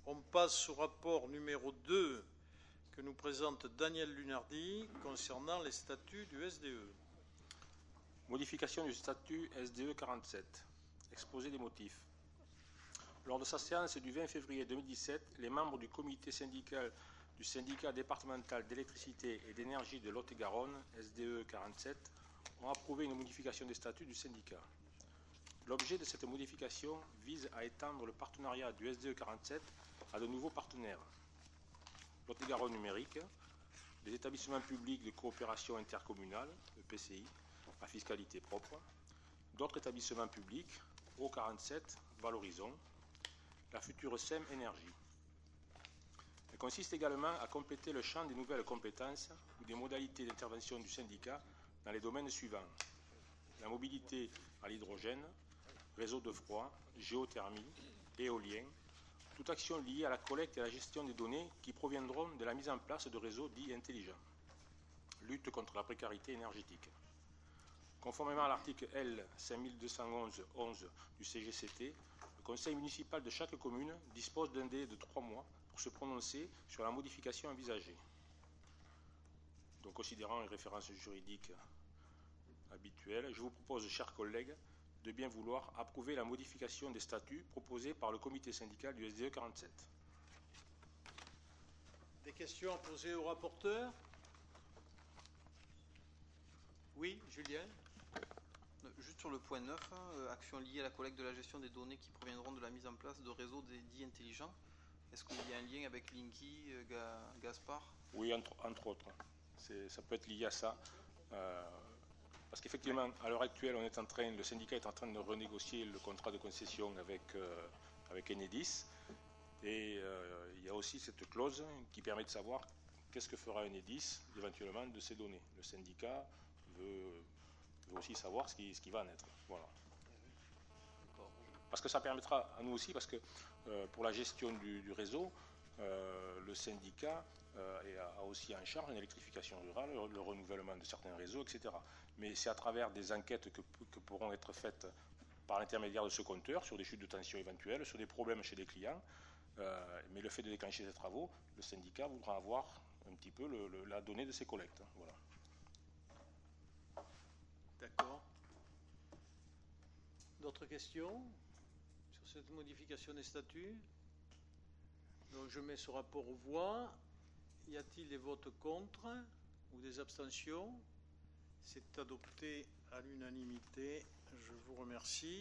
On passe au rapport numéro 2 que nous présente Daniel Lunardi concernant les statuts du SDE. Modification du statut SDE 47. Exposé des motifs. Lors de sa séance du 20 février 2017, les membres du comité syndical du syndicat départemental d'électricité et d'énergie de Lot-et-Garonne, SDE 47, ont approuvé une modification des statuts du syndicat. L'objet de cette modification vise à étendre le partenariat du SDE 47 à de nouveaux partenaires. Lot-et-Garonne numérique, les établissements publics de coopération intercommunale, EPCI, à fiscalité propre, d'autres établissements publics, O47, Valorisons, la future SEM Énergie. Elle consiste également à compléter le champ des nouvelles compétences ou des modalités d'intervention du syndicat dans les domaines suivants: la mobilité à l'hydrogène, réseau de froid, géothermie, éolien, toute action liée à la collecte et à la gestion des données qui proviendront de la mise en place de réseaux dits intelligents, lutte contre la précarité énergétique. Conformément à l'article L. 5211-11 du CGCT, le conseil municipal de chaque commune dispose d'un délai de 3 mois pour se prononcer sur la modification envisagée. Donc, considérant les références juridiques habituelles, je vous propose, chers collègues, de bien vouloir approuver la modification des statuts proposés par le comité syndical du SDE 47. Des questions à poser au rapporteur? Oui, Julien? Juste sur le point 9, action liée à la collecte de la gestion des données qui proviendront de la mise en place de réseaux dits intelligents. Est-ce qu'il y a un lien avec Linky, Gaspard? Oui, entre autres. Ça peut être lié à ça. Parce qu'effectivement, à l'heure actuelle, le syndicat est en train de renégocier le contrat de concession avec Enedis. Et il y a aussi cette clause qui permet de savoir qu'est-ce que fera Enedis éventuellement de ces données. Le syndicat veut aussi savoir ce qui va naître. Voilà. Parce que ça permettra à nous aussi, parce que pour la gestion du réseau, le syndicat a aussi en charge l'électrification rurale, le renouvellement de certains réseaux, etc. Mais c'est à travers des enquêtes que pourront être faites par l'intermédiaire de ce compteur sur des chutes de tension éventuelles, sur des problèmes chez les clients. Mais le fait de déclencher ces travaux, le syndicat voudra avoir un petit peu la donnée de ses collectes. Voilà. D'accord. D'autres questions sur cette modification des statuts? Donc je mets ce rapport aux voix. Y a-t-il des votes contre ou des abstentions? C'est adopté à l'unanimité. Je vous remercie.